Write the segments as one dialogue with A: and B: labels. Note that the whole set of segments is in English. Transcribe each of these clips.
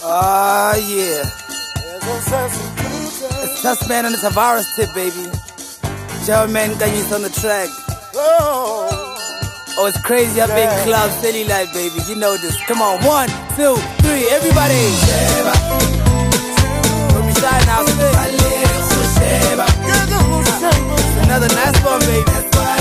A: Ah, yeah. It's Tussman on the Tavares tip, baby. German Ganyis on the track. Oh, it's crazy up in club, silly life, baby. You know this. Come on, 1, 2, 3, everybody. Let me shine now, it's another nice one, baby.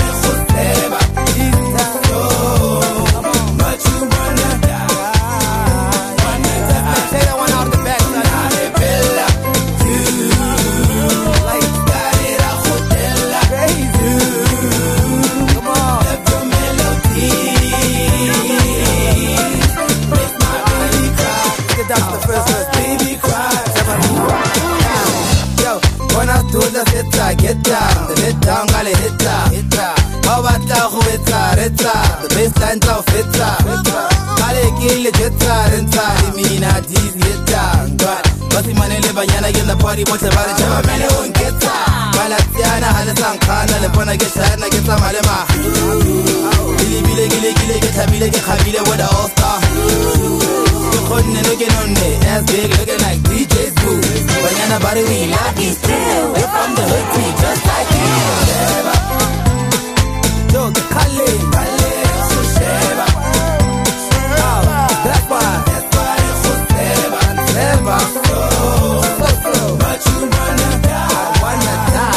A: That's the first verse, baby cry. Yo, when I do the hitta, get down. The hit down, gale hitta. How about that who hitta? The baseline down fitta. Gale kill it, hitta. Imina, these hitta. But manele banyana get the party, but the body jama mele on geta. Malatiana, Halasan Kana, the Pona get Shana, get some Malema. Gile, get Habile, what a all star. Looking on me, ass big, looking like DJ's boo. Banana body, we like these too. We're from the hood, we just like you. Yo, the Kale, so Sheba. Oh, that's why it's so Sheba and Sheba. So, but you wanna die, wanna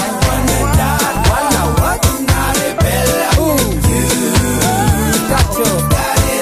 A: what? Not a bella. Ooh, you got your.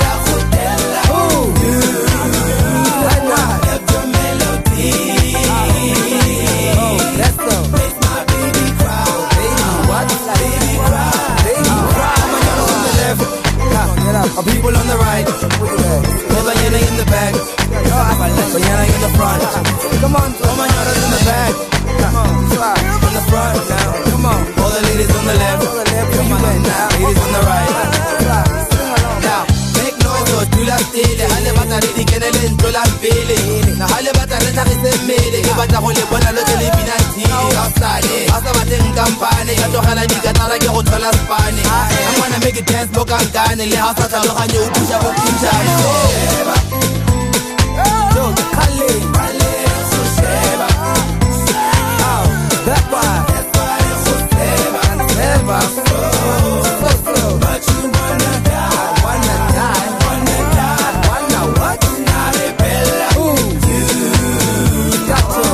A: People on the right, Banyana in the back, Banyana in the front. Come on, Banyana in the back. Come on, in the front now. Come on, all the ladies on the left. Come on now, ladies on the right. Now, make noise or do la stile. Hale batare di kene lento la pele. Na hale batare na kisemele. Ke batla go le bona lo tele binati. Outside, asa bateng kampane. Ya togela di katara ke go thola spane. I wanna make it dance, book and gun. Le house at lo ganyo u pusha go pincha. Yo, the Kale, so Sheba. Oh, that why so Sheba and Sheba. So, but you wanna die, wanna what? Not a bella. Ooh, you got to.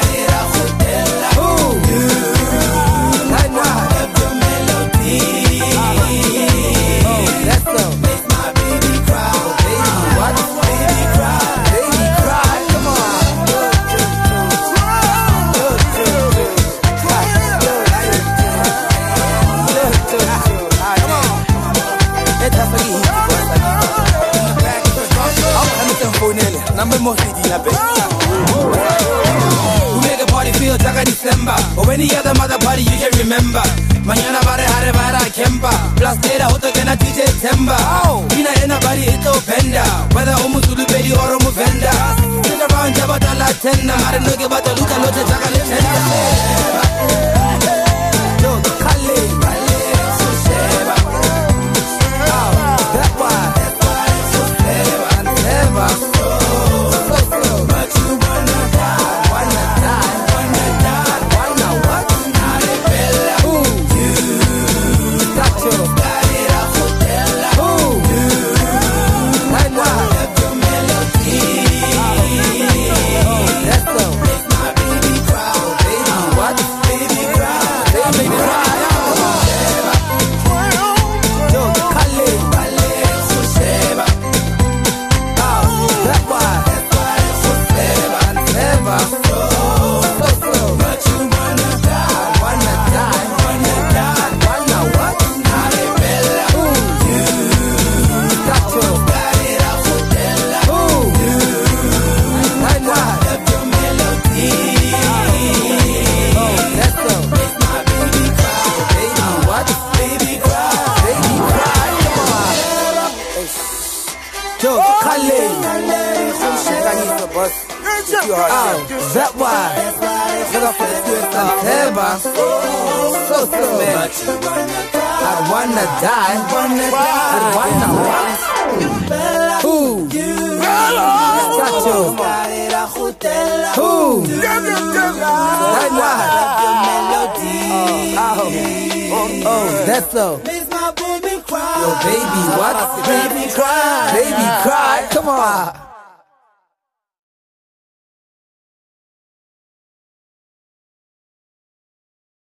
A: Number more CD, I bet. We make a party feel like a December. Or any other mother party you can remember. Mañana bare hare bara kemba. Plus later hoto gena DJ Temba. Bina ena bari ito penda. Whether umuzulu bedi or umuvenda. Sit around jabata la tenda. Mare noge bata luta lote jaka le tenda. Yo, the Kale, so Sheba. Oh, that why so Sheba and Sheba. That why? Look up for the twist and Teba. So man. I wanna die. I wanna what? Ooh. Got you. Oh, that's so. Yo, baby, what? Baby cry. Baby cry. Come on.